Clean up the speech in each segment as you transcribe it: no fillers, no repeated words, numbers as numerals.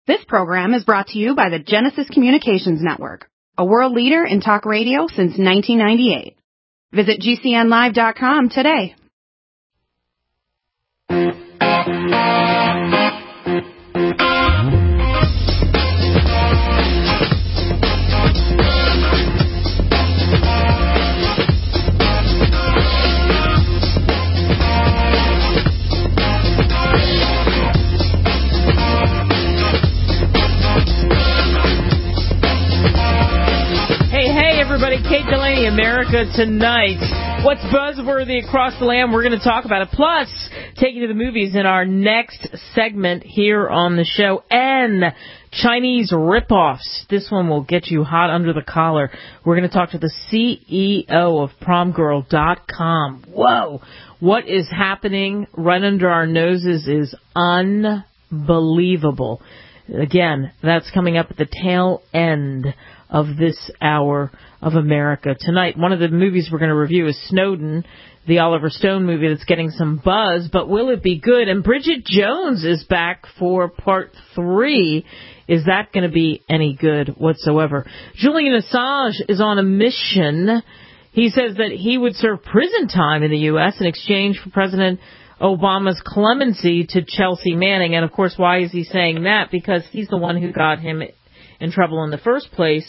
This program is brought to you by the Genesis Communications Network, a world leader in talk radio since 1998. Visit GCNlive.com today. Everybody, Kate Delaney, America Tonight. What's buzzworthy across the land? We're going to talk about it. Plus, take you to the movies in our next segment here on the show. And Chinese ripoffs. This one will get you hot under the collar. We're going to talk to the CEO of PromGirl.com. Whoa! What is happening right under our noses is unbelievable. Again, that's coming up at the tail end of this hour of America Tonight. One of the movies we're going to review is Snowden, the Oliver Stone movie that's getting some buzz, but will it be good? And Bridget Jones is back for part 3. Is that going to be any good whatsoever? Julian Assange is on a mission. He says that he would serve prison time in the U.S. in exchange for President Obama's clemency to Chelsea Manning. And, of course, why is he saying that? Because he's the one who got him in trouble in the first place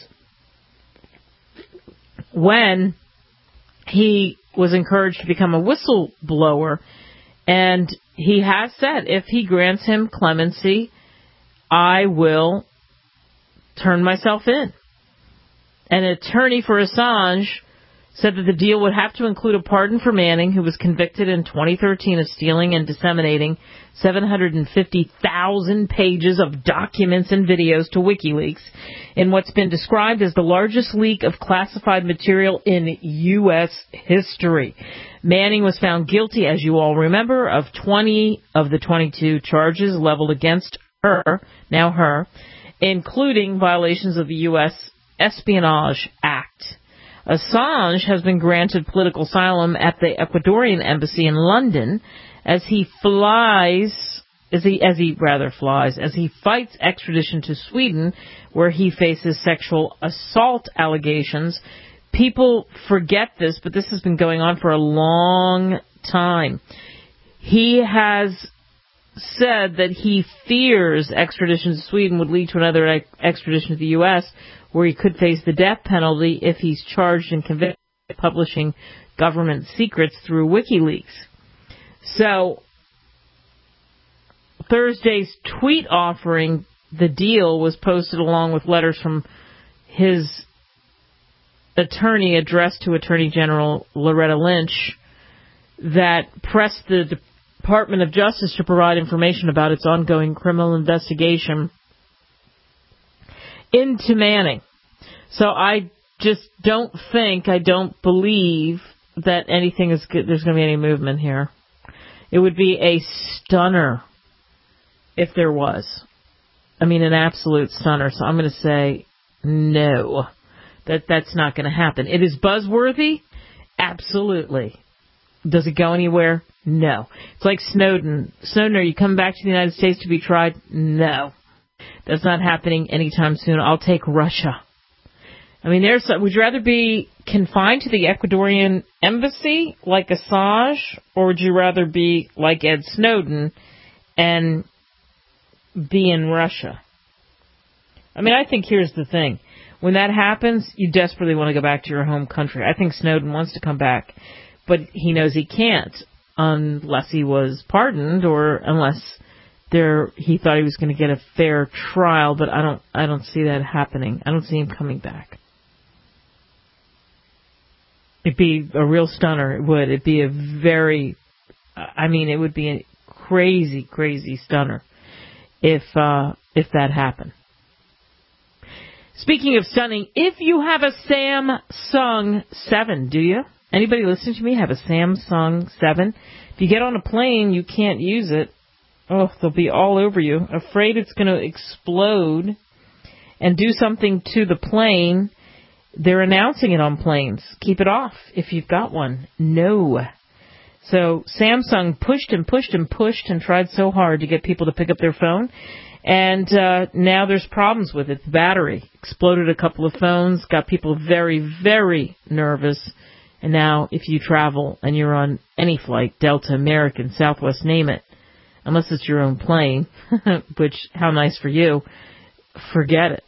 when he was encouraged to become a whistleblower. And he has said, if he grants him clemency, I will turn myself in. An attorney for Assange said that the deal would have to include a pardon for Manning, who was convicted in 2013 of stealing and disseminating 750,000 pages of documents and videos to WikiLeaks in what's been described as the largest leak of classified material in U.S. history. Manning was found guilty, as you all remember, of 20 of the 22 charges leveled against her, including violations of the U.S. Espionage Act. Assange has been granted political asylum at the Ecuadorian embassy in London as he fights extradition to Sweden, where he faces sexual assault allegations. People forget this, but this has been going on for a long time. He has said that he fears extradition to Sweden would lead to another extradition to the U.S., where he could face the death penalty if he's charged and convicted of publishing government secrets through WikiLeaks. So, Thursday's tweet offering the deal was posted along with letters from his attorney addressed to Attorney General Loretta Lynch that pressed the Department of Justice to provide information about its ongoing criminal investigation into Manning. So I just don't believe that anything is good. There's going to be any movement here. It would be a stunner if there was. I mean, an absolute stunner. So I'm going to say no, that's not going to happen. It is buzzworthy? Absolutely. Does it go anywhere? No. It's like Snowden. Snowden, are you coming back to the United States to be tried? No. That's not happening anytime soon. I'll take Russia. I mean, would you rather be confined to the Ecuadorian embassy like Assange, or would you rather be like Ed Snowden and be in Russia? I mean, I think here's the thing. When that happens, you desperately want to go back to your home country. I think Snowden wants to come back, but he knows he can't unless he was pardoned or unless he thought he was going to get a fair trial, but I don't see that happening. I don't see him coming back. It'd be a real stunner. It would. It'd be it would be a crazy, crazy stunner if that happened. Speaking of stunning, if you have a Samsung 7, do you? Anybody listening to me have a Samsung 7? If you get on a plane, you can't use it. Oh, they'll be all over you. Afraid it's going to explode and do something to the plane. They're announcing it on planes. Keep it off if you've got one. No. So Samsung pushed and tried so hard to get people to pick up their phone. And now there's problems with it. The battery exploded a couple of phones, got people very, very nervous. And now if you travel and you're on any flight, Delta, American, Southwest, name it, unless it's your own plane, which, how nice for you, forget it.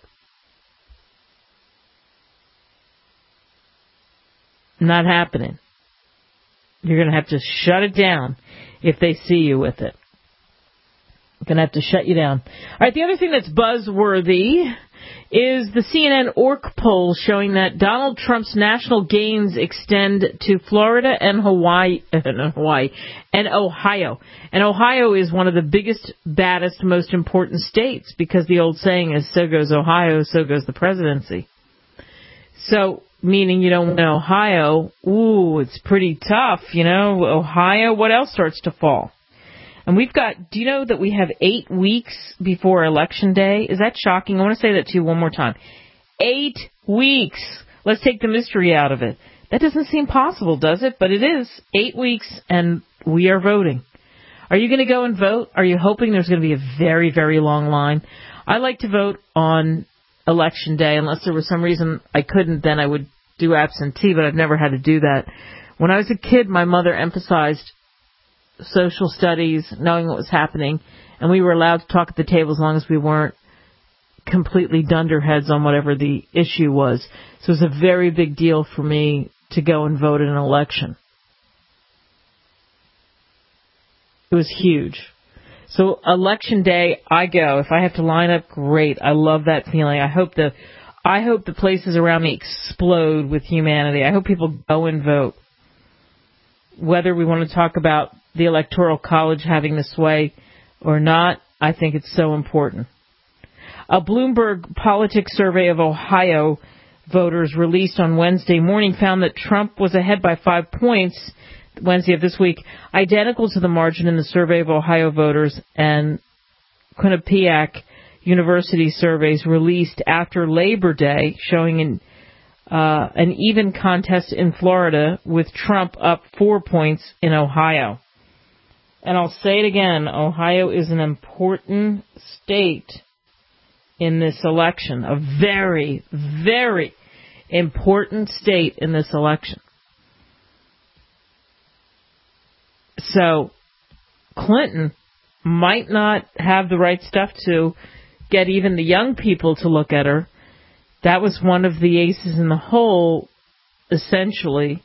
Not happening. You're going to have to shut it down if they see you with it. Going to have to shut you down. All right, the other thing that's buzzworthy is the CNN Orc poll showing that Donald Trump's national gains extend to Florida and Ohio. And Ohio is one of the biggest, baddest, most important states because the old saying is, so goes Ohio, so goes the presidency. So, meaning you don't know Ohio, ooh, it's pretty tough, Ohio, what else starts to fall? And we've got, do you know that we have 8 weeks before Election Day? Is that shocking? I want to say that to you one more time. 8 weeks. Let's take the mystery out of it. That doesn't seem possible, does it? But it is 8 weeks, and we are voting. Are you going to go and vote? Are you hoping there's going to be a very, very long line? I like to vote on Election Day. Unless there was some reason I couldn't, then I would do absentee, but I've never had to do that. When I was a kid, my mother emphasized social studies, knowing what was happening, and we were allowed to talk at the table as long as we weren't completely dunderheads on whatever the issue was. So it was a very big deal for me to go and vote in an election. It was huge. So Election Day, I go. If I have to line up, great. I love that feeling. I hope the places around me explode with humanity. I hope people go and vote. Whether we want to talk about the Electoral College having the sway or not, I think it's so important. A Bloomberg Politics survey of Ohio voters released on Wednesday morning found that Trump was ahead by 5 points Wednesday of this week, identical to the margin in the survey of Ohio voters and Quinnipiac University surveys released after Labor Day, showing an even contest in Florida with Trump up 4 points in Ohio. And I'll say it again, Ohio is an important state in this election, a very, very important state in this election. So Clinton might not have the right stuff to get even the young people to look at her. That was one of the aces in the hole, essentially,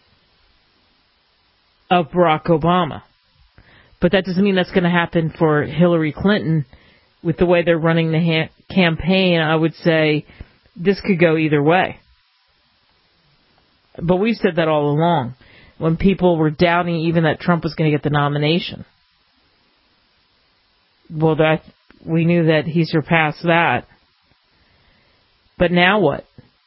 of Barack Obama. But that doesn't mean that's going to happen for Hillary Clinton. With the way they're running the campaign, I would say this could go either way. But we've said that all along, when people were doubting even that Trump was going to get the nomination. Well, we knew that he surpassed that. But now what?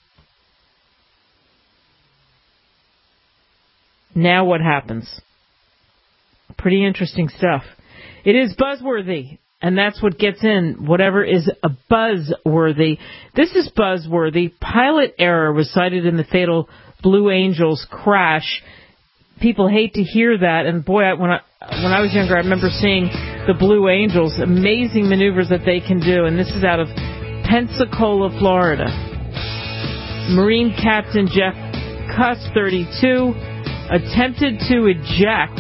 Now what happens? Pretty interesting stuff. It is buzzworthy, and that's what gets in whatever is a buzzworthy. This is buzzworthy. Pilot error was cited in the fatal Blue Angels crash. People hate to hear that, and boy, when I was younger, I remember seeing the Blue Angels, amazing maneuvers that they can do, and this is out of Pensacola, Florida. Marine Captain Jeff Cuss, 32, attempted to eject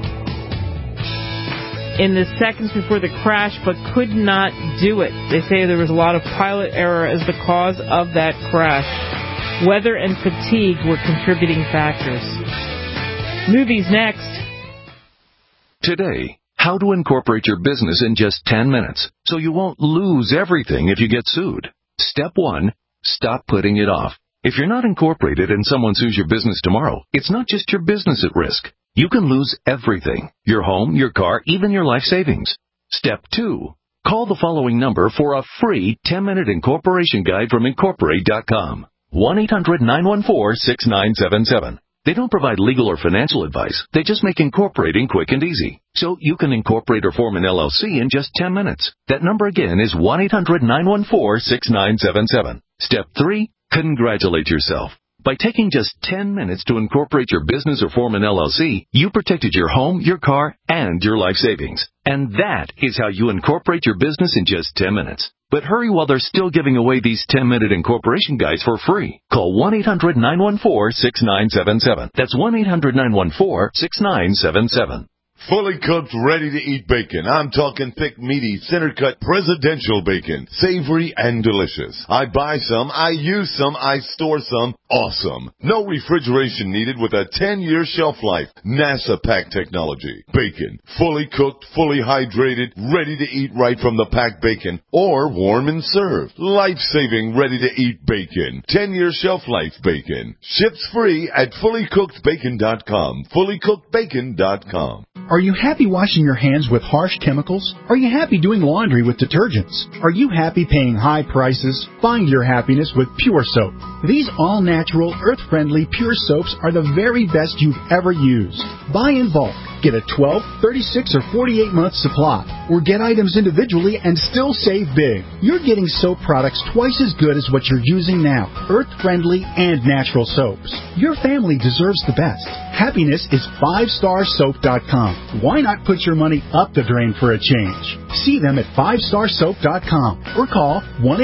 in the seconds before the crash, but could not do it. They say there was a lot of pilot error as the cause of that crash. Weather and fatigue were contributing factors. Movies next. Today, how to incorporate your business in just 10 minutes so you won't lose everything if you get sued. Step 1, stop putting it off. If you're not incorporated and someone sues your business tomorrow, it's not just your business at risk. You can lose everything, your home, your car, even your life savings. Step 2, call the following number for a free 10-minute incorporation guide from Incorporate.com. 1-800-914-6977. They don't provide legal or financial advice. They just make incorporating quick and easy. So you can incorporate or form an LLC in just 10 minutes. That number again is 1-800-914-6977. Step 3, congratulate yourself. By taking just 10 minutes to incorporate your business or form an LLC, you protected your home, your car, and your life savings. And that is how you incorporate your business in just 10 minutes. But hurry while they're still giving away these 10-minute incorporation guides for free. Call 1-800-914-6977. That's 1-800-914-6977. Fully cooked, ready-to-eat bacon. I'm talking thick, meaty, center-cut, presidential bacon. Savory and delicious. I buy some, I use some, I store some. Awesome. No refrigeration needed with a 10-year shelf life. NASA pack technology. Bacon. Fully cooked, fully hydrated, ready to eat right from the packed bacon. Or warm and served. Life-saving, ready-to-eat bacon. 10-year shelf life bacon. Ships free at fullycookedbacon.com. Fullycookedbacon.com. Are you happy washing your hands with harsh chemicals? Are you happy doing laundry with detergents? Are you happy paying high prices? Find your happiness with Pure Soap. These all-natural, earth-friendly Pure Soaps are the very best you've ever used. Buy in bulk. Get a 12, 36, or 48-month supply. Or get items individually and still save big. You're getting soap products twice as good as what you're using now. Earth-friendly and natural soaps. Your family deserves the best. Happiness is 5starsoap.com. Why not put your money up the drain for a change? See them at 5starsoap.com or call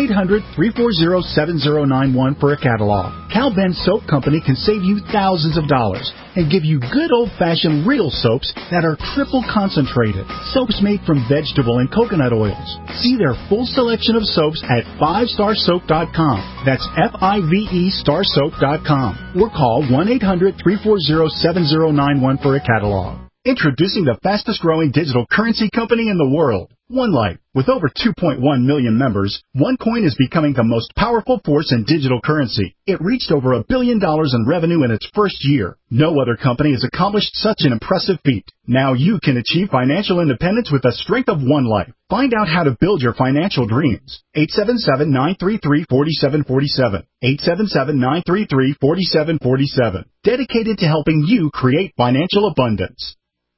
1-800-340-7091 for a catalog. Cal Ben Soap Company can save you thousands of dollars and give you good old-fashioned real soaps that are triple concentrated. Soaps made from vegetable and coconut oils. See their full selection of soaps at 5starsoap.com. That's F-I-V-E starsoap.com. Or call 1-800-340-7091 for a catalog. Introducing the fastest-growing digital currency company in the world, OneLife. With over 2.1 million members, OneCoin is becoming the most powerful force in digital currency. It reached over $1 billion in revenue in its first year. No other company has accomplished such an impressive feat. Now you can achieve financial independence with the strength of OneLife. Find out how to build your financial dreams. 877-933-4747. 877-933-4747. Dedicated to helping you create financial abundance.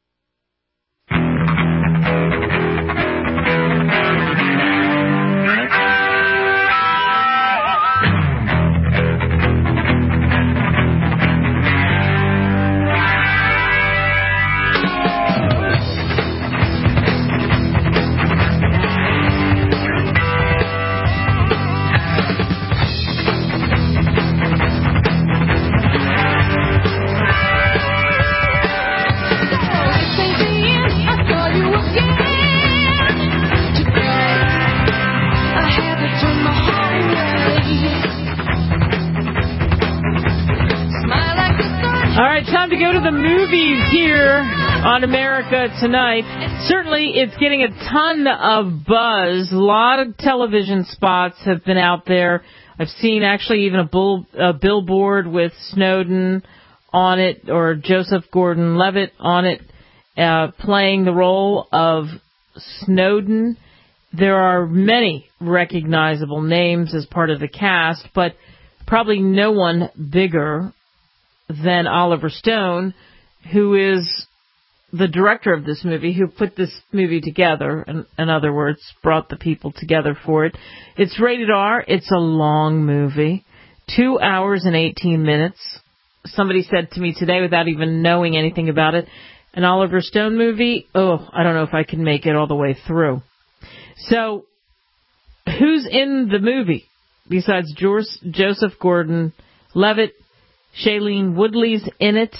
All right, time to go to the movies here on America Tonight. Certainly, it's getting a ton of buzz. A lot of television spots have been out there. I've seen actually even a billboard with Snowden on it, or Joseph Gordon-Levitt on it, playing the role of Snowden. There are many recognizable names as part of the cast, but probably no one bigger than Oliver Stone, who is the director of this movie, who put this movie together, in other words, brought the people together for it. It's rated R. It's a long movie, 2 hours and 18 minutes. Somebody said to me today, without even knowing anything about it, an Oliver Stone movie, I don't know if I can make it all the way through. So, who's in the movie besides Joseph Gordon-Levitt? Shailene Woodley's in it.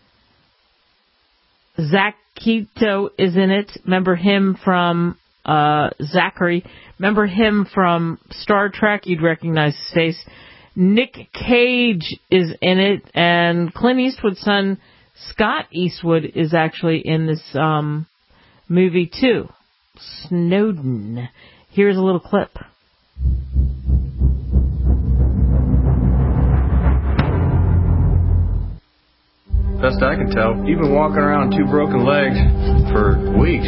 Zach Quito is in it. Remember him from Zachary. Remember him from Star Trek. You'd recognize his face. Nick Cage is in it. And Clint Eastwood's son, Scott Eastwood, is actually in this movie too. Snowden. Here's a little clip. Best I can tell, you've been walking around on 2 broken legs for weeks.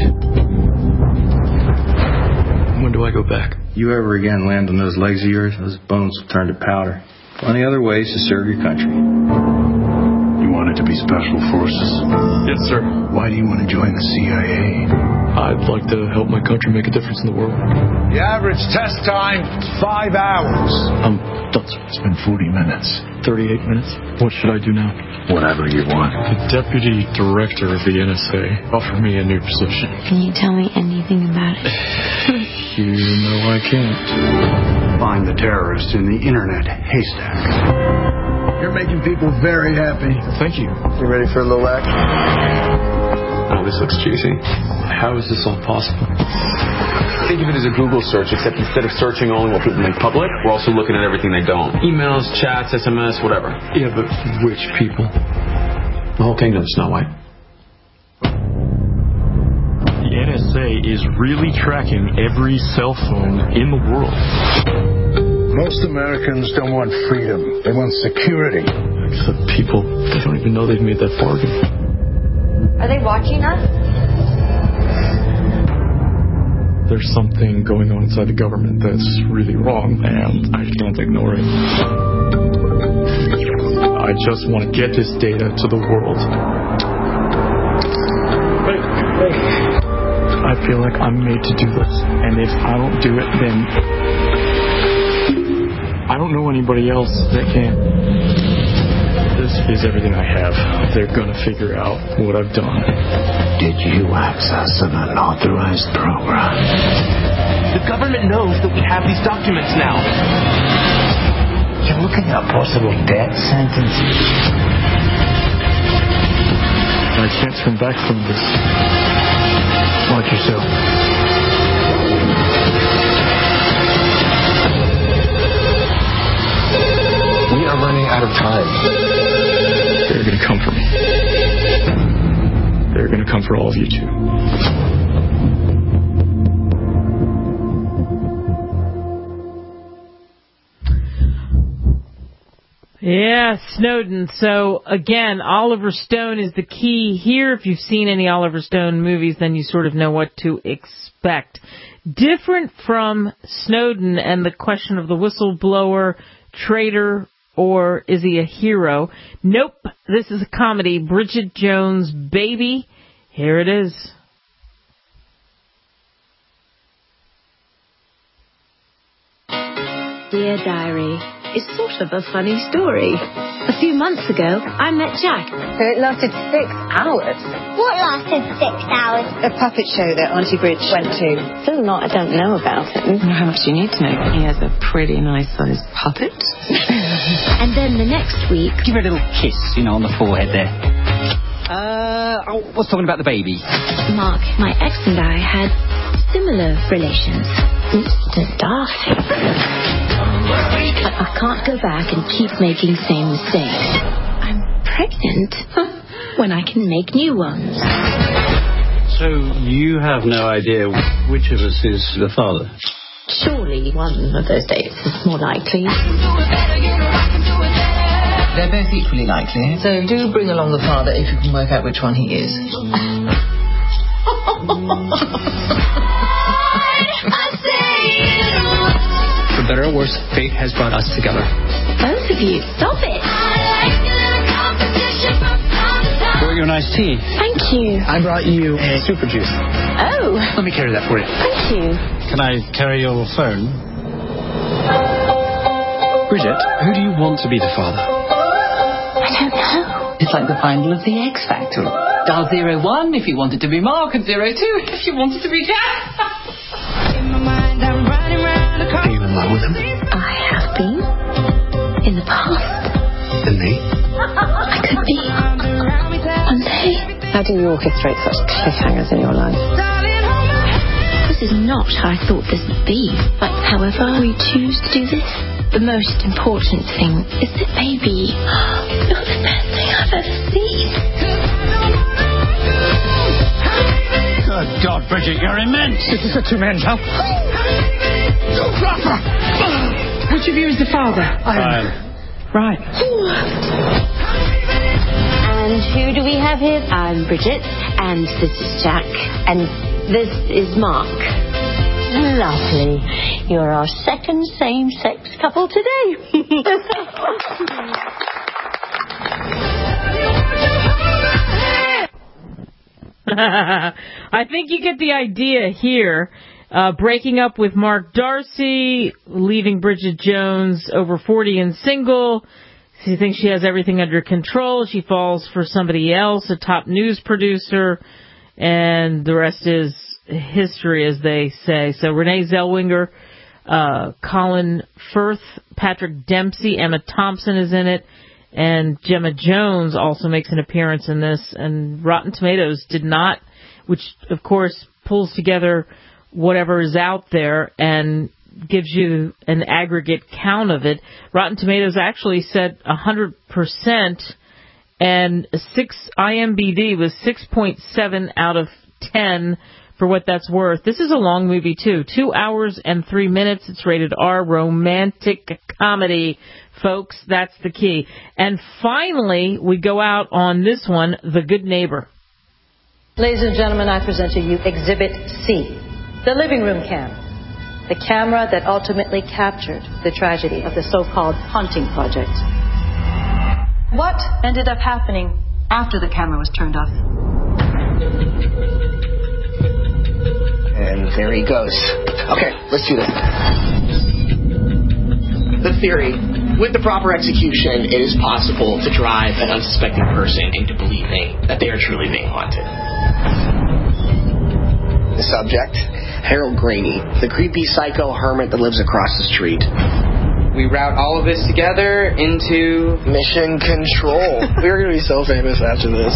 When do I go back? You ever again land on those legs of yours, those bones will turn to powder. Plenty other ways to serve your country. You wanted to be Special Forces? Yes, sir. Why do you want to join the CIA? I'd like to help my country make a difference in the world. The average test time is 5 hours. Done, sir. It's been 40 minutes. 38 minutes. What should I do now? Whatever you want. The deputy director of the NSA offered me a new position. Can you tell me anything about it? You know I can't. Find the terrorists in the internet haystack. You're making people very happy. Thank you. You ready for a little action? Oh, this looks juicy. How is this all possible? Think of it as a Google search, except instead of searching only what people make public, we're also looking at everything they don't. Emails, chats, SMS, whatever. Yeah, but which people? The whole kingdom, Snow White. The NSA is really tracking every cell phone in the world. Most Americans don't want freedom. They want security. Except people, they don't even know they've made that bargain. Are they watching us? There's something going on inside the government that's really wrong, and I can't ignore it. I just want to get this data to the world. Hey. I feel like I'm made to do this, and if I don't do it, then I don't know anybody else that can. This is everything I have. They're gonna figure out what I've done. Did you access an unauthorized program? The government knows that we have these documents now. You're looking at possible death sentences. I can't turn back from this. Watch yourself. We are running out of time. They're gonna come for me. They're gonna come for all of you too. Yeah, Snowden. So, again, Oliver Stone is the key here. If you've seen any Oliver Stone movies, then you sort of know what to expect. Different from Snowden and the question of the whistleblower, traitor, or is he a hero? Nope, this is a comedy. Bridget Jones' Baby. Here it is. Dear Diary, it's sort of a funny story. A few months ago, I met Jack. It lasted 6 hours. What lasted 6 hours? A puppet show that Auntie Bridge went to. There's a lot I don't know about him. How much do you need to know? He has a pretty nice sized puppet. And then the next week... Give her a little kiss, on the forehead there. What's talking about the baby? Mark, my ex and I had similar relations. Mr. Darcy. But I can't go back and keep making same mistakes. I'm pregnant when I can make new ones. So you have no idea which of us is the father? Surely one of those dates is more likely. They're both equally likely. So do bring along the father if you can work out which one he is. For better or worse, fate has brought us together. Both of you, stop it. Pour your nice tea. Thank you. I brought you a super juice. Oh. Let me carry that for you. Thank you. Can I carry your phone? Bridget, who do you want to be the father? I don't know. It's like the final of the X Factor. Dial 01 if you wanted to be Mark and 02 if you wanted to be Jack. Are you in love with him? I have been. In the past. And me? I could be. One day. How do you orchestrate such cliffhangers in your life? This is not how I thought this would be. But however we choose to do this, the most important thing is that baby, you're the best thing I've ever seen. Good God, Bridget, you're immense. This is a two-man jump. Which of you is the father? I am. Right. And who do we have here? I'm Bridget, and this is Jack, and this is Mark. Lovely. You're our second same-sex couple today. I think you get the idea here. Breaking up with Mark Darcy, leaving Bridget Jones over 40 and single. She thinks she has everything under control. She falls for somebody else, a top news producer, and the rest is history, as they say. So Renee Zellweger, Colin Firth, Patrick Dempsey, Emma Thompson is in it, and Gemma Jones also makes an appearance in this. And Rotten Tomatoes did not, which of course pulls together whatever is out there and gives you an aggregate count of it. Rotten Tomatoes actually said 100%, and IMDb was 6.7 out of 10 for what that's worth. This is a long movie, too. 2 hours and 3 minutes. It's rated R, romantic comedy. Folks, that's the key. And finally, we go out on this one, The Good Neighbor. Ladies and gentlemen, I present to you Exhibit C, the living room cam. The camera that ultimately captured the tragedy of the so-called haunting project. What ended up happening after the camera was turned off? And there he goes. Okay, let's do this. The theory, with the proper execution, it is possible to drive an unsuspecting person into believing that they are truly being haunted. The subject, Harold Graney, the creepy psycho hermit that lives across the street. We route all of this together into Mission Control. We're going to be so famous after this.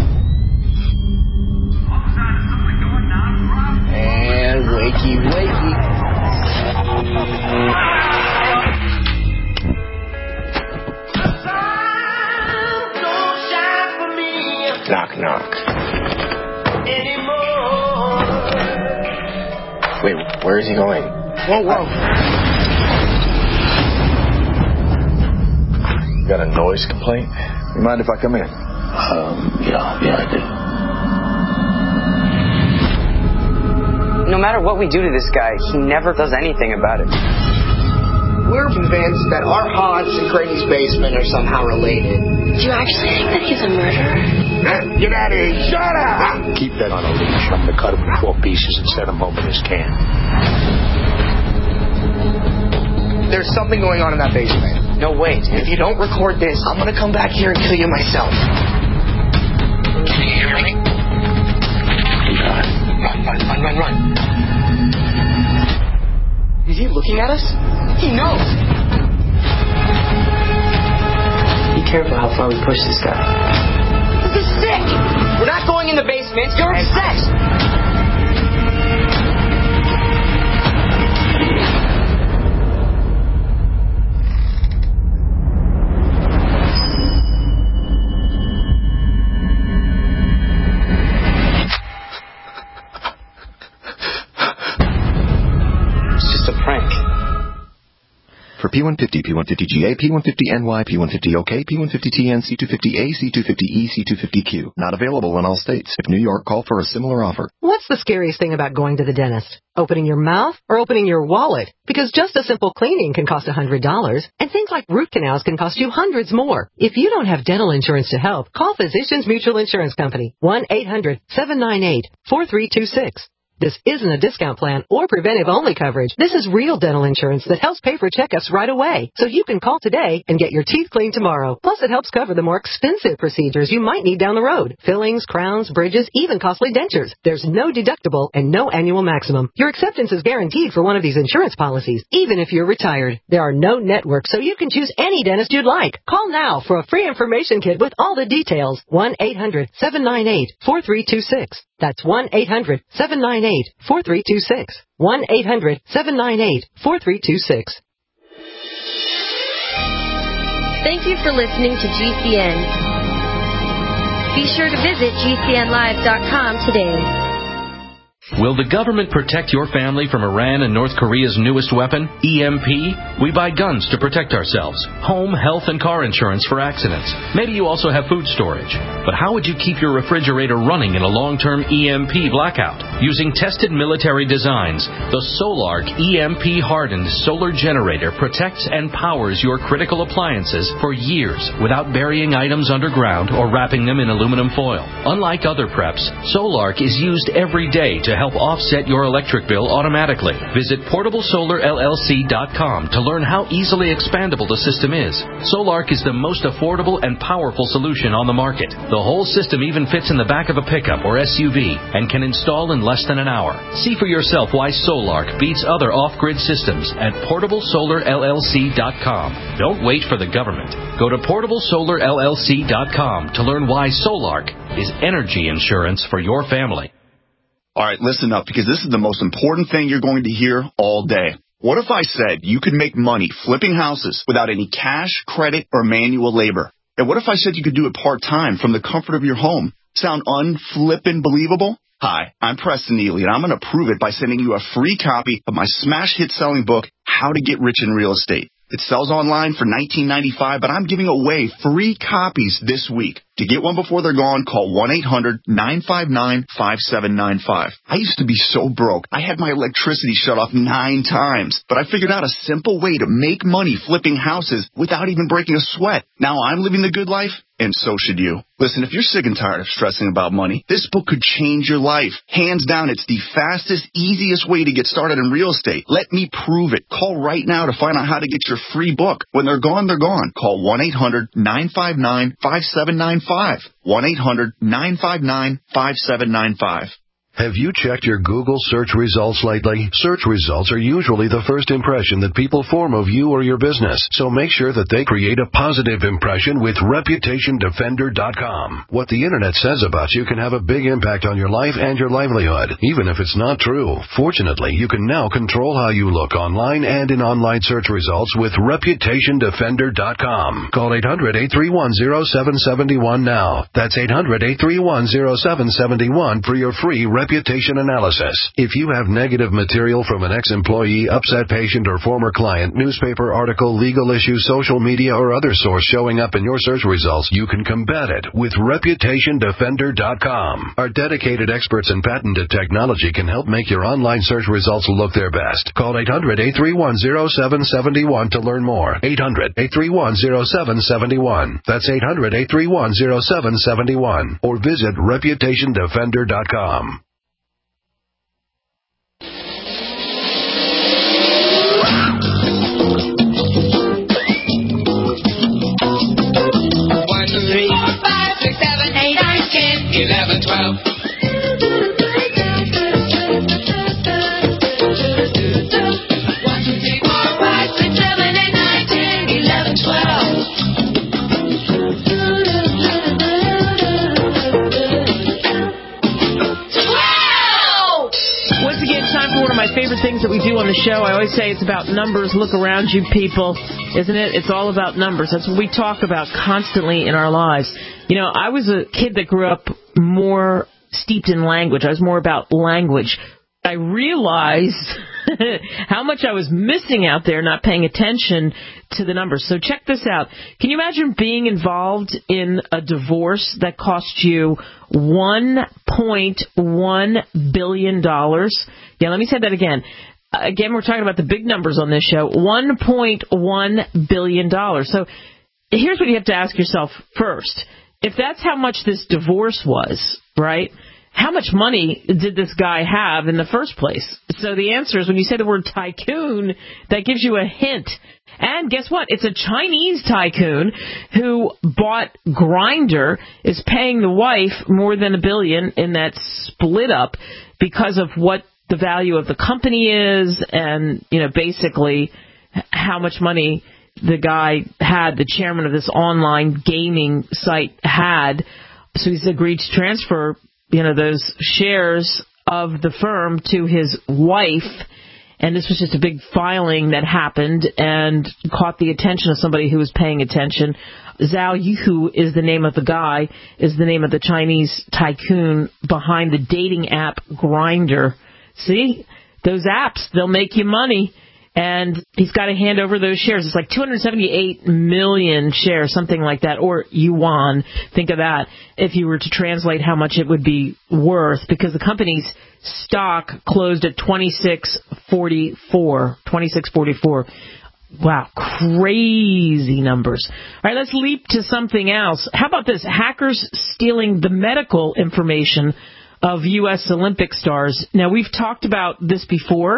And wakey, wakey. Knock, knock. Wait, where is he going? Whoa, whoa. You got a noise complaint? You mind if I come in? Yeah, I do. no matter what we do to this guy, he never does anything about it. We're convinced that our haunts in Craigie's basement are somehow related. Do you actually think that he's a murderer? Get out of here! Shut up! Keep that on a leash. I'm going to cut him in 4 pieces and set him home in his can. There's something going on in that basement. No, wait. If you don't record this, I'm going to come back here and kill you myself. Can you hear me? Run. Is he looking at us? He knows! Be careful how far we push this guy. This is sick! We're not going in the basement. You're obsessed! For P150, P150GA, P150NY, P150OK, P150TN, C250A, C250E, C250Q. Not available in all states. If New York, call for a similar offer. What's the scariest thing about going to the dentist? Opening your mouth or opening your wallet? Because just a simple cleaning can cost $100, and things like root canals can cost you hundreds more. If you don't have dental insurance to help, call Physicians Mutual Insurance Company, 1-800-798-4326. This isn't a discount plan or preventive-only coverage. This is real dental insurance that helps pay for checkups right away. So you can call today and get your teeth cleaned tomorrow. Plus, it helps cover the more expensive procedures you might need down the road. Fillings, crowns, bridges, even costly dentures. There's no deductible and no annual maximum. Your acceptance is guaranteed for one of these insurance policies, even if you're retired. There are no networks, so you can choose any dentist you'd like. Call now for a free information kit with all the details. 1-800-798-4326. That's 1-800-798-4326. 1-800-798-4326. Thank you for listening to GCN. Be sure to visit GCNlive.com today. Will the government protect your family from Iran and North Korea's newest weapon, EMP? We buy guns to protect ourselves, home, health, and car insurance for accidents. Maybe you also have food storage. But how would you keep your refrigerator running in a long-term EMP blackout? Using tested military designs, the Solark EMP-hardened solar generator protects and powers your critical appliances for years without burying items underground or wrapping them in aluminum foil. Unlike other preps, Solark is used every day to to help offset your electric bill automatically. Visit PortableSolarLLC.com to learn how easily expandable the system is. Solark is the most affordable and powerful solution on the market. The whole system even fits in the back of a pickup or SUV and can install in less than an hour. See for yourself why Solark beats other off-grid systems at PortableSolarLLC.com. Don't wait for the government. Go to PortableSolarLLC.com to learn why Solark is energy insurance for your family. All right, listen up, because this is the most important thing you're going to hear all day. What if I said you could make money flipping houses without any cash, credit, or manual labor? And what if I said you could do it part-time from the comfort of your home? Sound unflippin' believable? Hi, I'm Preston Neely, and I'm going to prove it by sending you a free copy of my smash hit selling book, How to Get Rich in Real Estate. It sells online for $19.95, but I'm giving away free copies this week. To get one before they're gone, call 1-800-959-5795. I used to be so broke, I had my electricity shut off 9 times, but I figured out a simple way to make money flipping houses without even breaking a sweat. Now I'm living the good life, and so should you. Listen, if you're sick and tired of stressing about money, this book could change your life. Hands down, it's the fastest, easiest way to get started in real estate. Let me prove it. Call right now to find out how to get your free book. When they're gone, they're gone. Call 1-800-959-5795. 1-800-959-5795. Have you checked your Google search results lately? Search results are usually the first impression that people form of you or your business, so make sure that they create a positive impression with ReputationDefender.com. What the Internet says about you can have a big impact on your life and your livelihood, even if it's not true. Fortunately, you can now control how you look online and in online search results with ReputationDefender.com. Call 800-831-0771 now. That's 800-831-0771 for your free reputation analysis. If you have negative material from an ex-employee, upset patient, or former client, newspaper article, legal issue, social media, or other source showing up in your search results, you can combat it with ReputationDefender.com. Our dedicated experts in patented technology can help make your online search results look their best. Call 800-831-0771 to learn more. 800-831-0771. That's 800-831-0771. Or visit ReputationDefender.com. Favorite things that we do on the show. I always say it's about numbers. Look around you, people, isn't it? It's all about numbers. That's what we talk about constantly in our lives. You know, I was a kid that grew up more steeped in language. I was more about language. I realized how much I was missing out there, not paying attention to the numbers. So check this out. Can you imagine being involved in a divorce that cost you $1.1 billion? Yeah, let me say that again. Again, we're talking about the big numbers on this show. $1.1 billion. So here's what you have to ask yourself first. If that's how much this divorce was, right, how much money did this guy have in the first place? So the answer is, when you say the word tycoon, that gives you a hint. And guess what? It's a Chinese tycoon who bought Grindr, is paying the wife more than $1 billion in that split up because of what the value of the company is, and, you know, basically how much money the guy had, the chairman of this online gaming site had. So he's agreed to transfer, you know, those shares of the firm to his wife. And this was just a big filing that happened and caught the attention of somebody who was paying attention. Zhao Yu is the name of the guy, is the name of the Chinese tycoon behind the dating app Grindr. See, those apps, they'll make you money. And he's got to hand over those shares. It's like 278 million shares, something like that, or yuan. Think of that if you were to translate how much it would be worth, because the company's stock closed at $26.44. Wow, crazy numbers. All right, let's leap to something else. How about this? Hackers stealing the medical information of U.S. Olympic stars. Now, we've talked about this before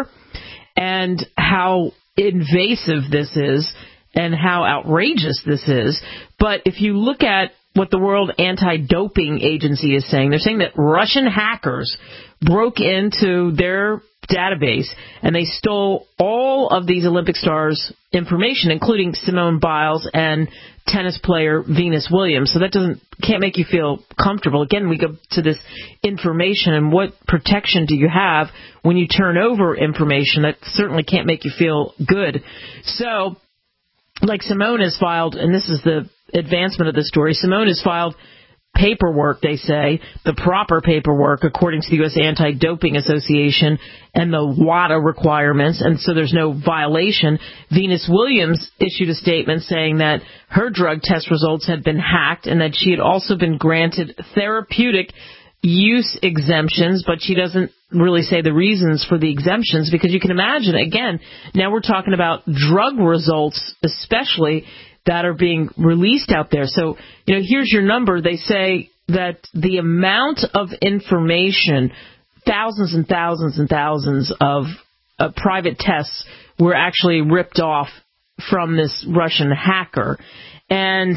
and how invasive this is and how outrageous this is. But if you look at what the World Anti-Doping Agency is saying, they're saying that Russian hackers broke into their database and they stole all of these Olympic stars' information, including Simone Biles and tennis player Venus Williams. So that can't make you feel comfortable. Again, we go to this information and what protection do you have when you turn over information? That certainly can't make you feel good. So, like Simone has filed, and this is the advancement of the story, Simone has filed paperwork, they say, the proper paperwork according to the U.S. Anti-Doping Association and the WADA requirements, and so there's no violation. Venus Williams issued a statement saying that her drug test results had been hacked and that she had also been granted therapeutic use exemptions, but she doesn't really say the reasons for the exemptions, because you can imagine, again, now we're talking about drug results especially that are being released out there. So, here's your number. They say that the amount of information, thousands and thousands and thousands of private tests were actually ripped off from this Russian hacker. And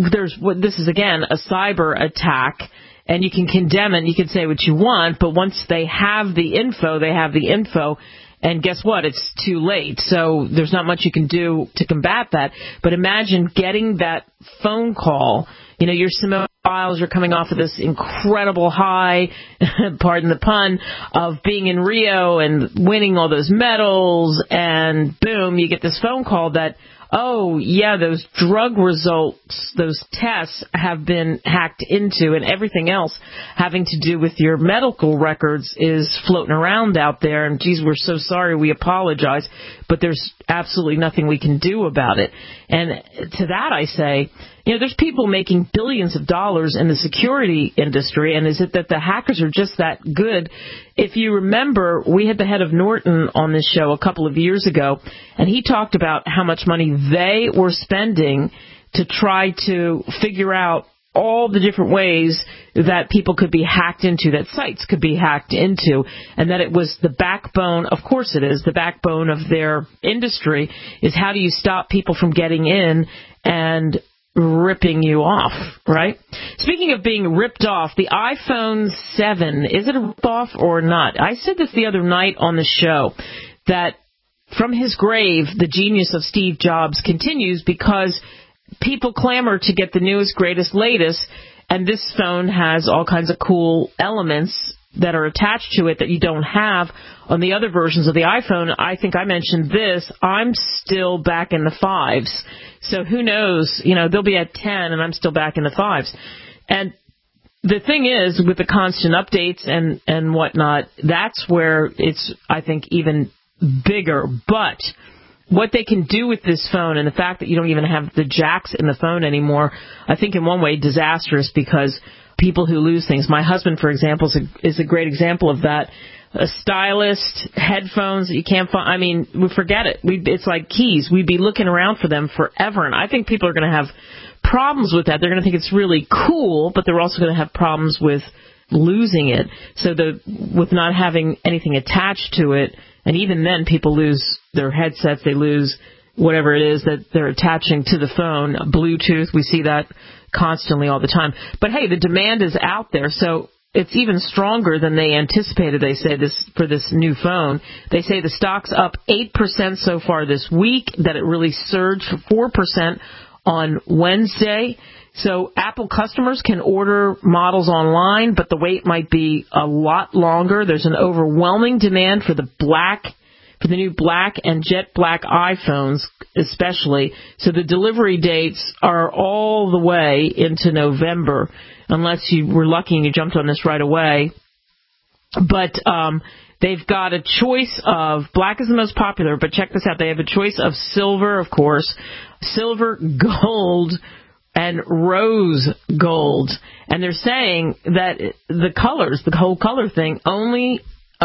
this is, again, a cyber attack. And you can condemn it, and you can say what you want, but once they have the info, they have the info. And guess what? It's too late. So there's not much you can do to combat that. But imagine getting that phone call. Your Simone Biles, you're coming off of this incredible high, pardon the pun, of being in Rio and winning all those medals. And boom, you get this phone call that, oh, yeah, those drug results, those tests have been hacked into, and everything else having to do with your medical records is floating around out there. And, geez, we're so sorry, we apologize, but there's absolutely nothing we can do about it. And to that I say, there's people making billions of dollars in the security industry, and is it that the hackers are just that good? If you remember, we had the head of Norton on this show a couple of years ago, and he talked about how much money they were spending to try to figure out all the different ways that people could be hacked into, that sites could be hacked into, and that it was the backbone, of course it is, the backbone of their industry is how do you stop people from getting in and ripping you off, right? Speaking of being ripped off, the iPhone 7, is it a rip-off or not? I said this the other night on the show, that from his grave, the genius of Steve Jobs continues because people clamor to get the newest, greatest, latest, and this phone has all kinds of cool elements that are attached to it that you don't have on the other versions of the iPhone. I think I mentioned this. I'm still back in the 5s. So who knows? They'll be at 10 and I'm still back in the 5s. And the thing is, with the constant updates and whatnot, that's where it's, I think, even bigger. But what they can do with this phone and the fact that you don't even have the jacks in the phone anymore, I think in one way disastrous, because people who lose things. My husband, for example, is a great example of that. A stylist, headphones that you can't find. I mean, we forget it. It's like keys. We'd be looking around for them forever. And I think people are going to have problems with that. They're going to think it's really cool, but they're also going to have problems with losing it. So with not having anything attached to it, and even then people lose their headsets, they lose whatever it is that they're attaching to the phone. Bluetooth, we see that constantly all the time. But hey, the demand is out there, so it's even stronger than they anticipated, they say, for this new phone. They say the stock's up 8% so far this week, that it really surged 4% on Wednesday. So Apple customers can order models online, but the wait might be a lot longer. There's an overwhelming demand for the new black and jet black iPhones especially. So the delivery dates are all the way into November, unless you were lucky and you jumped on this right away. But they've got a choice of, black is the most popular, but check this out. They have a choice of silver, of course, silver, gold, and rose gold. And they're saying that the colors, the whole color thing, only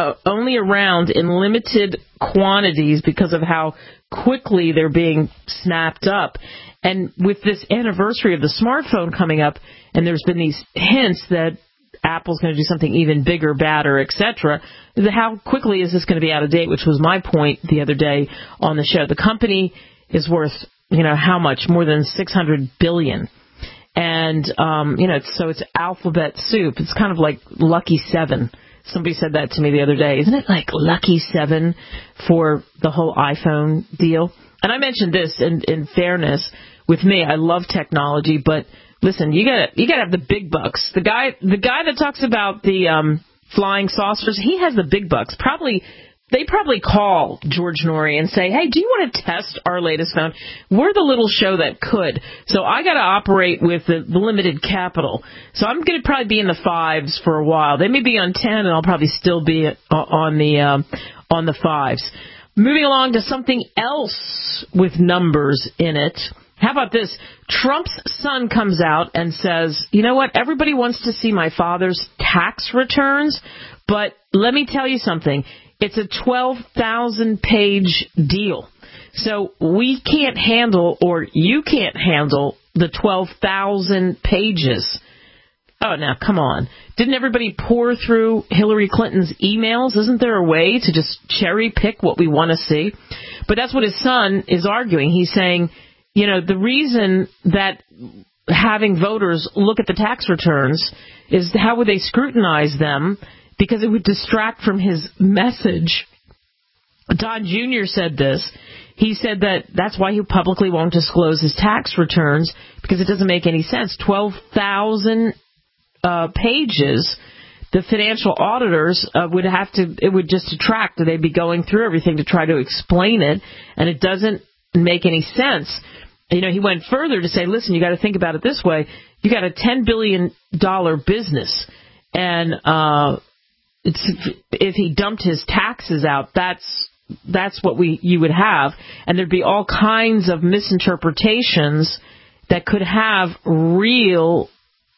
around in limited quantities because of how quickly they're being snapped up. And with this anniversary of the smartphone coming up, and there's been these hints that Apple's going to do something even bigger, badder, etc., how quickly is this going to be out of date, which was my point the other day on the show. The company is worth, how much? More than $600 billion. And, so it's alphabet soup. It's kind of like Lucky 7. Somebody said that to me the other day. Isn't it like Lucky 7 for the whole iPhone deal? And I mentioned this in fairness. With me, I love technology, but listen, you gotta have the big bucks. The guy that talks about the flying saucers, he has the big bucks. They probably call George Norrie and say, hey, do you want to test our latest phone? We're the little show that could. So I got to operate with the limited capital. So I'm going to probably be in the 5s for a while. They may be on 10, and I'll probably still be on the 5s. Moving along to something else with numbers in it. How about this? Trump's son comes out and says, you know what? Everybody wants to see my father's tax returns, but let me tell you something. It's a 12,000-page deal. So we can't handle, or you can't handle, the 12,000 pages. Oh, now, come on. Didn't everybody pour through Hillary Clinton's emails? Isn't there a way to just cherry-pick what we want to see? But that's what his son is arguing. He's saying, the reason that having voters look at the tax returns is how would they scrutinize them? Because it would distract from his message. Don Jr. said this. He said that's why he publicly won't disclose his tax returns, because it doesn't make any sense. 12,000 pages. The financial auditors it would just detract. They'd be going through everything to try to explain it, and it doesn't make any sense. He went further to say, listen, you got to think about it this way. You got a $10 billion business, and if he dumped his taxes out, that's what you would have, and there'd be all kinds of misinterpretations that could have a real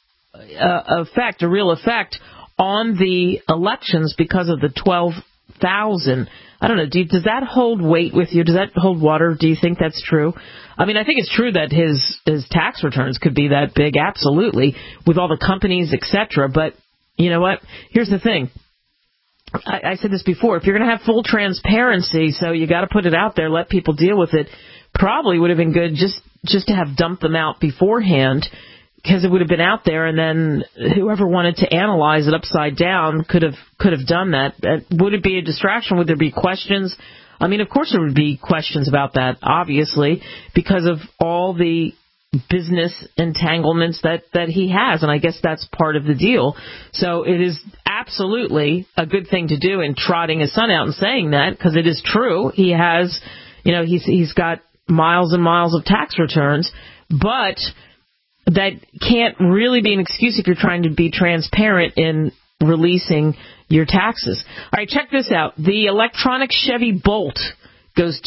effect on the elections because of the 12,000. I don't know. Does that hold weight with you? Does that hold water? Do you think that's true? I mean, I think it's true that his tax returns could be that big, absolutely, with all the companies, etc. But you know what? Here's the thing. I said this before. If you're going to have full transparency, so you got to put it out there, let people deal with it, probably would have been good just to have dumped them out beforehand, because it would have been out there, and then whoever wanted to analyze it upside down could have done that. Would it be a distraction? Would there be questions? I mean, of course there would be questions about that, obviously, because of all the business entanglements that he has, and I guess that's part of the deal. So it is absolutely a good thing to do in trotting his son out and saying that, because it is true. He has, he's got miles and miles of tax returns, but that can't really be an excuse if you're trying to be transparent in releasing your taxes. All right, check this out. The electronic Chevy Bolt goes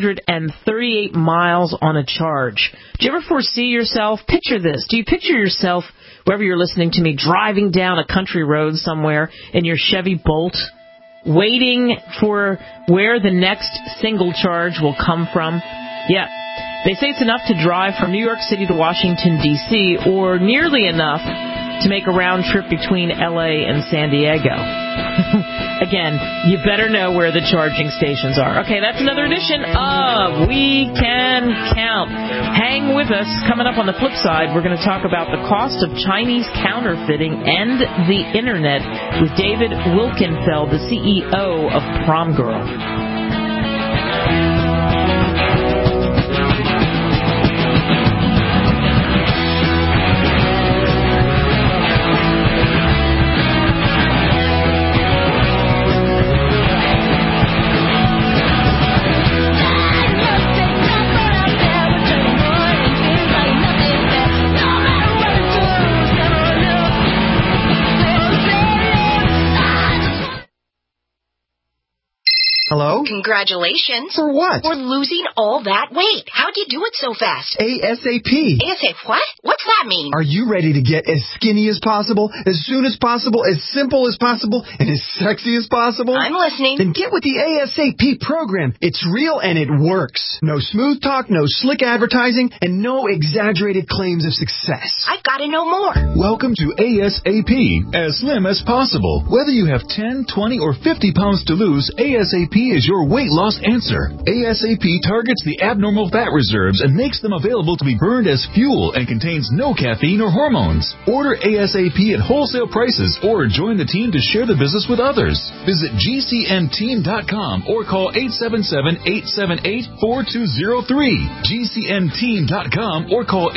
238 miles on a charge. Do you ever foresee yourself? Picture this. Do you picture yourself, wherever you're listening to me, driving down a country road somewhere in your Chevy Bolt, waiting for where the next single charge will come from? Yeah. They say it's enough to drive from New York City to Washington, D.C., or nearly enough to make a round trip between L.A. and San Diego. Again, you better know where the charging stations are. Okay, that's another edition of We Can Count. Hang with us. Coming up on the flip side, we're going to talk about the cost of Chinese counterfeiting and the Internet with David Wilkenfeld, the CEO of Prom Girl. Hello? So? Congratulations. For what? For losing all that weight. How'd you do it so fast? ASAP. ASAP what? What's that mean? Are you ready to get as skinny as possible, as soon as possible, as simple as possible, and as sexy as possible? I'm listening. Then get with the ASAP program. It's real and it works. No smooth talk, no slick advertising, and no exaggerated claims of success. I've got to know more. Welcome to ASAP, as slim as possible. Whether you have 10, 20, or 50 pounds to lose, ASAP is your weight loss answer. ASAP targets the abnormal fat reserves and makes them available to be burned as fuel and contains no caffeine or hormones. Order ASAP at wholesale prices or join the team to share the business with others. Visit GCNteam.com or call 877-878-4203. GCNteam.com or call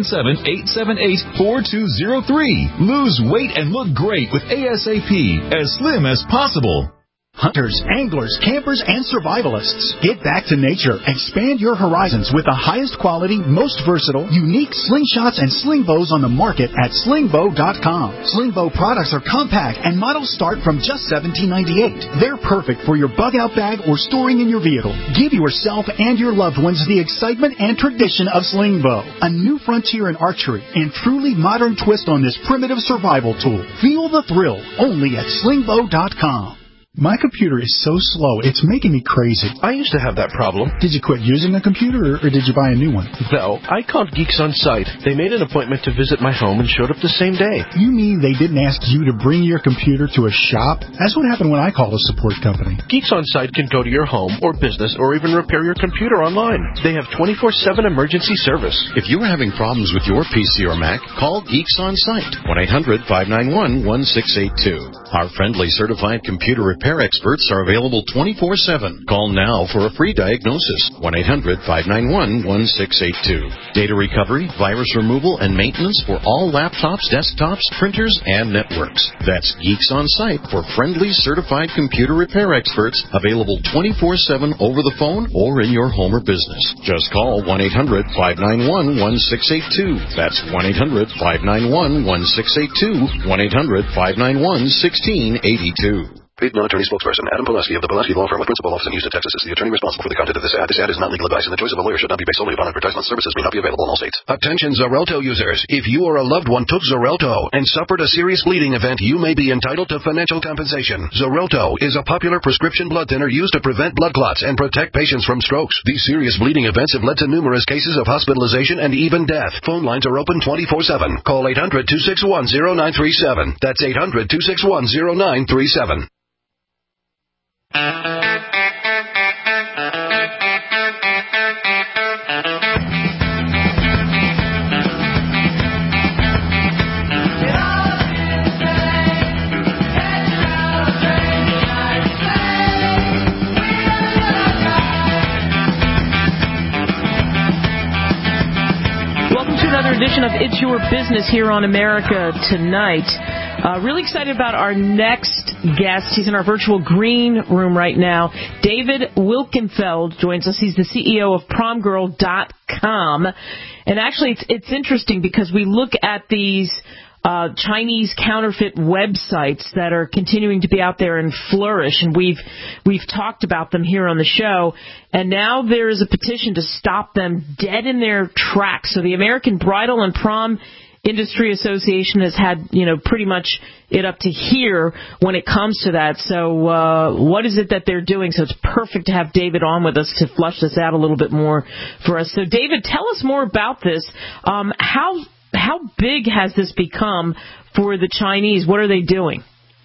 877-878-4203. Lose weight and look great with ASAP, as slim as possible. Hunters, anglers, campers, and survivalists. Get back to nature. Expand your horizons with the highest quality, most versatile, unique slingshots and sling bows on the market at slingbow.com. Slingbow products are compact and models start from just $17.98. They're perfect for your bug-out bag or storing in your vehicle. Give yourself and your loved ones the excitement and tradition of Slingbow, a new frontier in archery and truly modern twist on this primitive survival tool. Feel the thrill only at slingbow.com. My computer is so slow, it's making me crazy. I used to have that problem. Did you quit using a computer, or did you buy a new one? No, I called Geeks On Site. They made an appointment to visit my home and showed up the same day. You mean they didn't ask you to bring your computer to a shop? That's what happened when I called a support company. Geeks On Site can go to your home or business or even repair your computer online. They have 24/7 emergency service. If you are having problems with your PC or Mac, call Geeks On Site, 1-800-591-1682. Our friendly certified computer repair experts are available 24/7. Call now for a free diagnosis. 1-800-591-1682. Data recovery, virus removal, and maintenance for all laptops, desktops, printers, and networks. That's Geeks On Site for friendly certified computer repair experts, available 24/7 over the phone or in your home or business. Just call 1-800-591-1682. That's 1-800-591-1682. 1-800-591-1682. Paid non-attorney spokesperson Adam Pulaski of the Pulaski Law Firm with principal office in Houston, Texas is the attorney responsible for the content of this ad. This ad is not legal advice, and the choice of a lawyer should not be based solely upon advertisement. Services may not be available in all states. Attention Xarelto users. If you or a loved one took Xarelto and suffered a serious bleeding event, you may be entitled to financial compensation. Xarelto is a popular prescription blood thinner used to prevent blood clots and protect patients from strokes. These serious bleeding events have led to numerous cases of hospitalization and even death. Phone lines are open 24/7. Call 800-261-0937. That's 800-261-0937. Welcome to another edition of It's Your Business here on America Tonight. Really excited about our next guest. He's in our virtual green room right now. David Wilkenfeld joins us. He's the CEO of PromGirl.com. And actually, it's interesting because we look at these Chinese counterfeit websites that are continuing to be out there and flourish, and we've talked about them here on the show, and now there is a petition to stop them dead in their tracks. So the American Bridal and Prom Industry Association has had, pretty much it up to here when it comes to that. So what is it that they're doing? So it's perfect to have David on with us to flush this out a little bit more for us. So David, tell us more about this. How big has this become for the Chinese? What are they doing?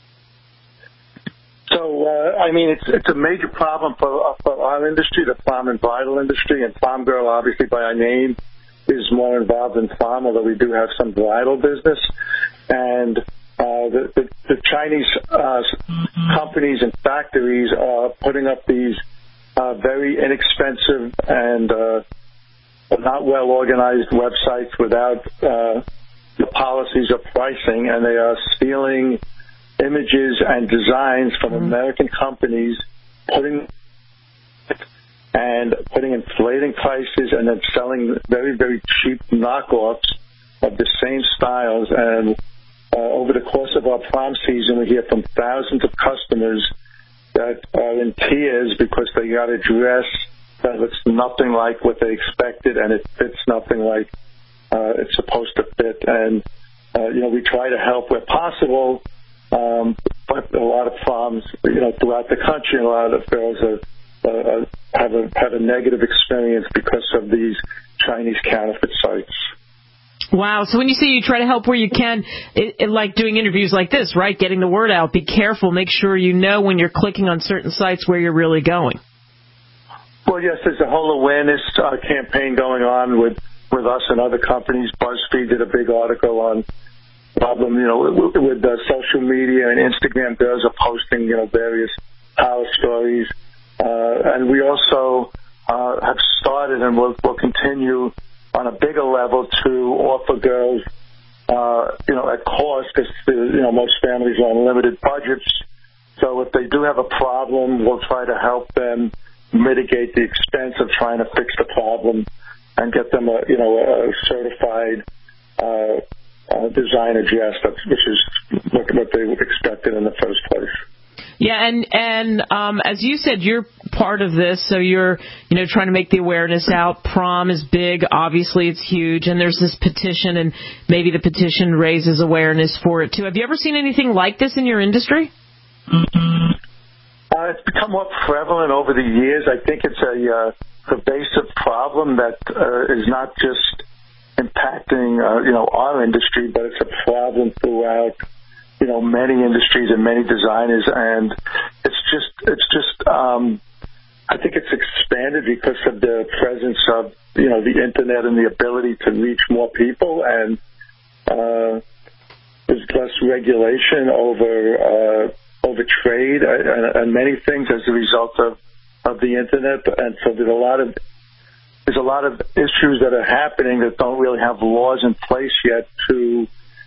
So, it's a major problem for our industry, the prom and bridal industry, and Prom Girl, obviously by our name, is more involved in prom, although we do have some bridal business. And the Chinese companies and factories are putting up these very inexpensive and not well-organized websites without the policies of pricing, and they are stealing images and designs from American companies, putting inflating prices and then selling very, very cheap knockoffs of the same styles. And over the course of our prom season, we hear from thousands of customers that are in tears because they got a dress that looks nothing like what they expected, and it fits nothing like it's supposed to fit. And we try to help where possible, but a lot of farms, throughout the country, a lot of girls have a negative experience because of these Chinese counterfeit sites. Wow. So when you say you try to help where you can, like doing interviews like this, right? Getting the word out. Be careful. Make sure you know when you're clicking on certain sites where you're really going. Well, yes, there's a whole awareness campaign going on with us and other companies. BuzzFeed did a big article on problem, with social media and Instagram. Girls are posting, various power stories. And we also have started and will continue on a bigger level to offer girls, at cost, because, most families are on limited budgets. So if they do have a problem, we'll try to help them mitigate the expense of trying to fix the problem and get them a certified designer dress, which is what they expected in the first place. Yeah, and as you said, you're part of this, so you're trying to make the awareness out. Prom is big, obviously it's huge, and there's this petition, and maybe the petition raises awareness for it too. Have you ever seen anything like this in your industry? It's become more prevalent over the years. I think it's a pervasive problem that is not just impacting our industry, but it's a problem throughout many industries and many designers, and it's just I think it's expanded because of the presence of the internet and the ability to reach more people, and there's less regulation over trade and many things as a result of the internet, and so there's a lot of issues that are happening that don't really have laws in place yet to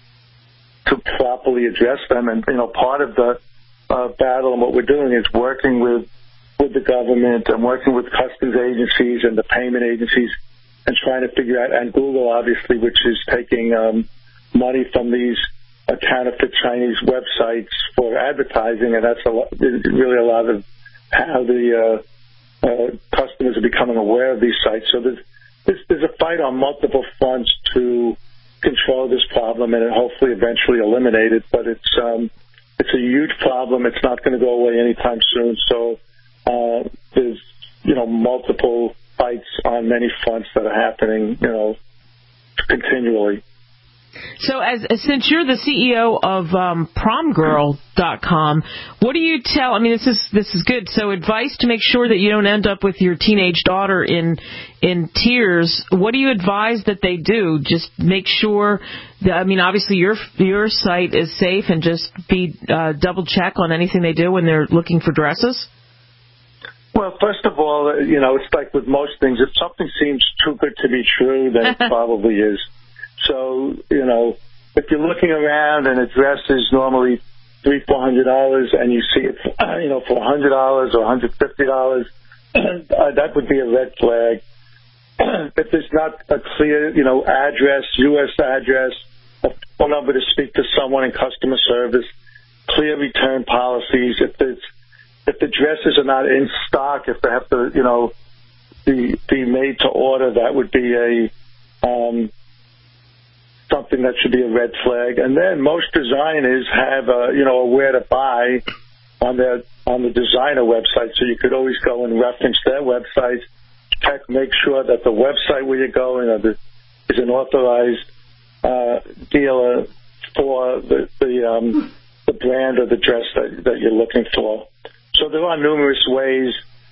properly address them. And part of the battle and what we're doing is working with the government and working with customs agencies and the payment agencies and trying to figure out, and Google obviously, which is taking money from these counterfeit Chinese websites for advertising, and that's really a lot of how the customers are becoming aware of these sites. So there's a fight on multiple fronts to control this problem and hopefully eventually eliminate it. But it's a huge problem. It's not going to go away anytime soon. So there's multiple fights on many fronts that are happening continually. So since you're the CEO of PromGirl.com, what do you tell? I mean, this is good. So advice to make sure that you don't end up with your teenage daughter in tears. What do you advise that they do? Just make sure that, I mean, obviously your site is safe, and just be double check on anything they do when they're looking for dresses. Well, first of all, it's like with most things. If something seems too good to be true, then it probably is. So, if you're looking around and a dress is normally $300-400 and you see it, for $100 or $150, that would be a red flag. If there's not a clear, address, U.S. address, a phone number to speak to someone in customer service, clear return policies, if the dresses are not in stock, if they have to, be made to order, that would be a something that should be a red flag. And then most designers have a where to buy on the designer website, so you could always go and reference their website, check, make sure that the website where you're going is an authorized dealer for the brand or the dress that you're looking for. So there are numerous ways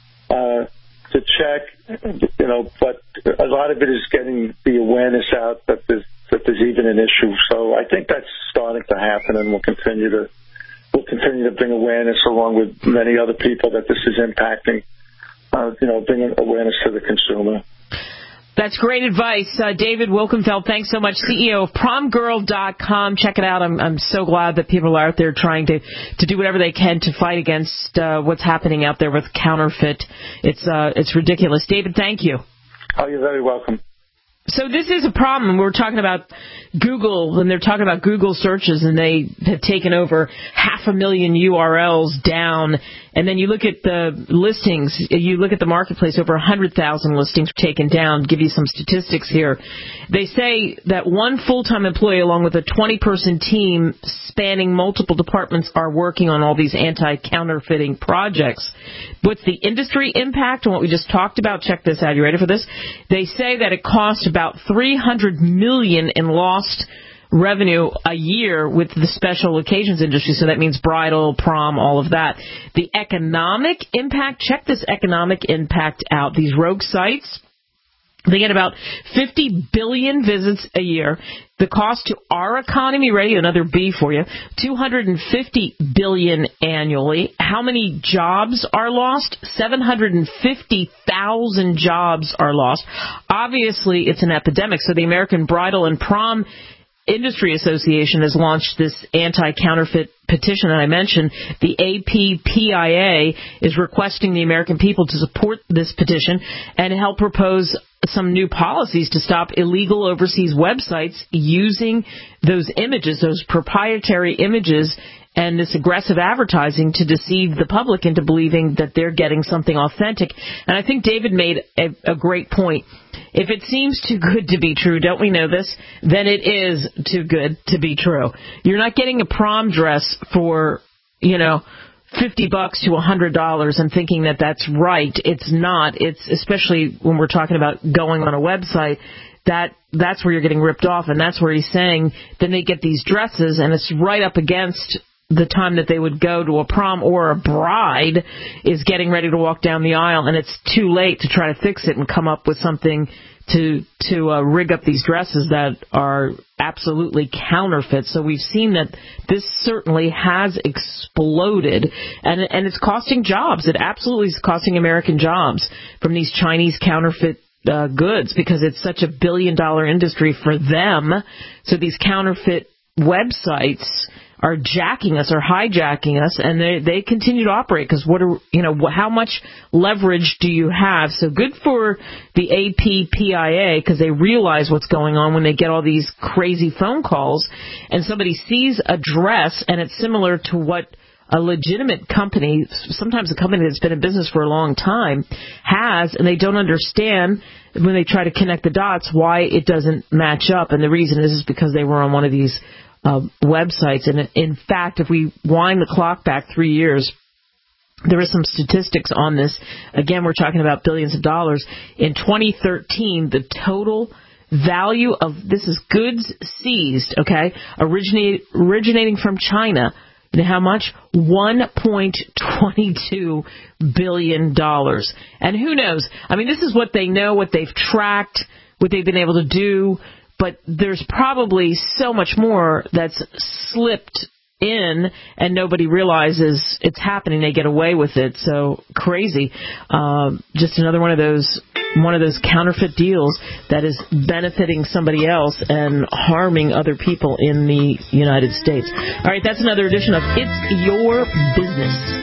to check, but a lot of it is getting the awareness out that there's even an issue. So I think that's starting to happen, and we'll continue to bring awareness along with many other people that this is impacting, bringing awareness to the consumer. That's great advice. David Wilkenfeld, thanks so much, CEO of PromGirl.com. Check it out. I'm so glad that people are out there trying to do whatever they can to fight against what's happening out there with counterfeit. It's ridiculous. David, thank you. Oh, you're very welcome. So this is a problem. We're talking about, Google, when they're talking about Google searches, and they have taken over 500,000 URLs down, and then you look at the listings, you look at the marketplace, over 100,000 listings were taken down. Give you some statistics here. They say that one full-time employee along with a 20-person team spanning multiple departments are working on all these anti-counterfeiting projects. What's the industry impact on what we just talked about? Check this out. You ready for this? They say that it costs about $300 million in lost revenue a year with the special occasions industry. So that means bridal, prom, all of that. The economic impact, check this economic impact out. These rogue sites, they get about 50 billion visits a year. The cost to our economy, ready, another B for you, 250 billion annually. How many jobs are lost? 750,000 jobs are lost. Obviously, it's an epidemic. So the American Bridal and Prom Industry Association has launched this anti-counterfeit petition that I mentioned. The APPIA is requesting the American people to support this petition and help propose some new policies to stop illegal overseas websites using those images, those proprietary images, and this aggressive advertising to deceive the public into believing that they're getting something authentic. And I think David made a great point. If it seems too good to be true, don't we know this? Then it is too good to be true. You're not getting a prom dress for, $50 to $100 and thinking that that's right. It's not. It's especially when we're talking about going on a website. That's where you're getting ripped off, and that's where he's saying then they get these dresses, and it's right up against the time that they would go to a prom, or a bride is getting ready to walk down the aisle, and it's too late to try to fix it and come up with something to rig up these dresses that are absolutely counterfeit. So we've seen that this certainly has exploded, and it's costing jobs. It absolutely is costing American jobs from these Chinese counterfeit goods, because it's such a billion-dollar industry for them. So these counterfeit websites are jacking us or hijacking us, and they continue to operate, because how much leverage do you have? So good for the APPIA, because they realize what's going on when they get all these crazy phone calls and somebody sees a dress and it's similar to what a legitimate company, sometimes a company that's been in business for a long time, has, and they don't understand when they try to connect the dots why it doesn't match up. And the reason is because they were on one of these websites. And in fact, if we wind the clock back 3 years, there is some statistics on this. Again, we're talking about billions of dollars. In 2013, the total value of, this is goods seized, okay, originating from China. You know how much? $1.22 billion. And who knows? I mean, this is what they know, what they've tracked, what they've been able to do. But there's probably so much more that's slipped in and nobody realizes it's happening. They get away with it. So crazy. Just another one of those counterfeit deals that is benefiting somebody else and harming other people in the United States. All right, that's another edition of It's Your Business.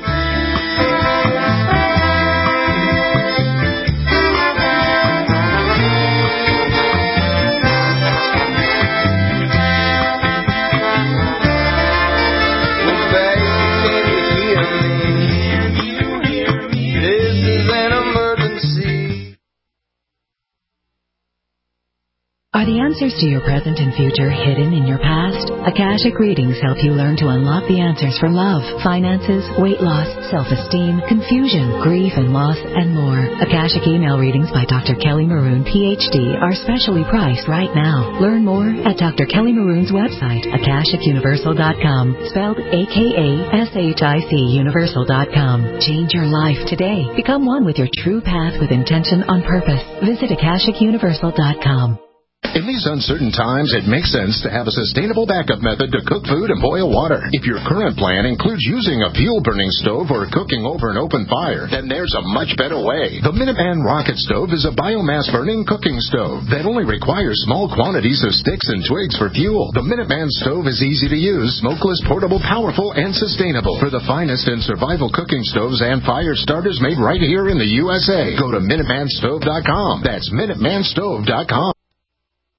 Are the answers to your present and future hidden in your past? Akashic Readings help you learn to unlock the answers for love, finances, weight loss, self-esteem, confusion, grief and loss, and more. Akashic Email Readings by Dr. Kelly Maroon, Ph.D. are specially priced right now. Learn more at Dr. Kelly Maroon's website, AkashicUniversal.com, spelled AKASHIC Universal.com. Change your life today. Become one with your true path with intention on purpose. Visit AkashicUniversal.com. In these uncertain times, it makes sense to have a sustainable backup method to cook food and boil water. If your current plan includes using a fuel-burning stove or cooking over an open fire, then there's a much better way. The Minuteman Rocket Stove is a biomass-burning cooking stove that only requires small quantities of sticks and twigs for fuel. The Minuteman Stove is easy to use, smokeless, portable, powerful, and sustainable. For the finest in survival cooking stoves and fire starters made right here in the USA, go to MinutemanStove.com. That's MinutemanStove.com.